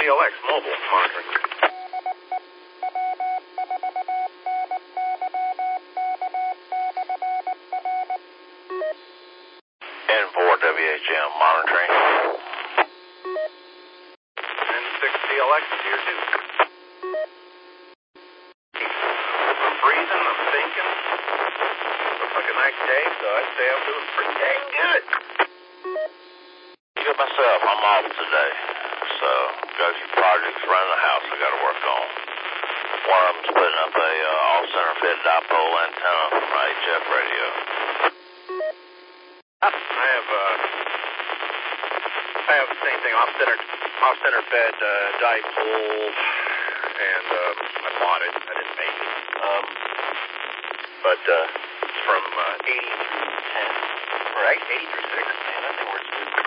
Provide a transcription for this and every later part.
6CLX mobile monitoring. N4WHM monitoring. And 6CLX is here too. I'm freezing, I'm thinking. Looks like a nice day, so I'd say I'm doing pretty dang good. Good myself, I'm off today. So, got a few projects around the house I got to work on. One of them's putting up a all-center fed dipole antenna for my HF radio. I have the same thing, off-center fed dipole, and I bought it. I didn't make it. But it's from 80 through 10, or 80 through 6, man, that thing works good.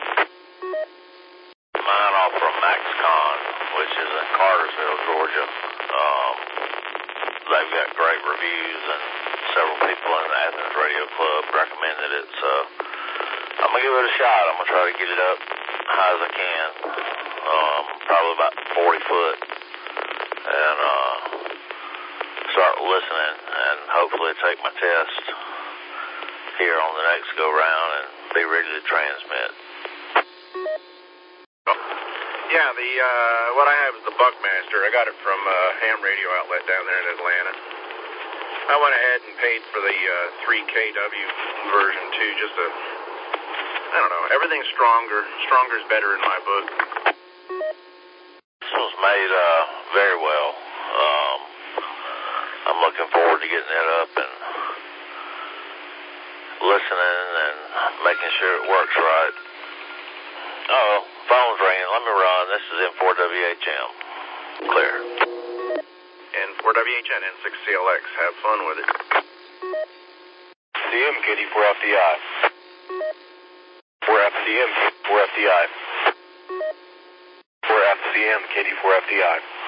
Mine off from MaxCon, which is in Cartersville, Georgia. They've got great reviews, and several people in the Athens Radio Club recommended it, so I'm going to give it a shot. I'm going to try to get it up high as I can, probably about 40 foot, and start listening, and hopefully take my test here on the next go-round and be ready to transmit. Yeah, what I have is the Buckmaster. I got it from a ham radio outlet down there in Atlanta. I went ahead and paid for the 3KW version too, just to, I don't know, everything's stronger. Stronger is better in my book. This was made very well. I'm looking forward to getting it up and listening and making sure it works right. Uh-oh, phone's ringing. Let me run. This is N4WHM. Clear. N4WHN, N6CLX. Have fun with it. CM, KD4FDI. 4FCM, 4FDI. 4FCM, KD4FDI.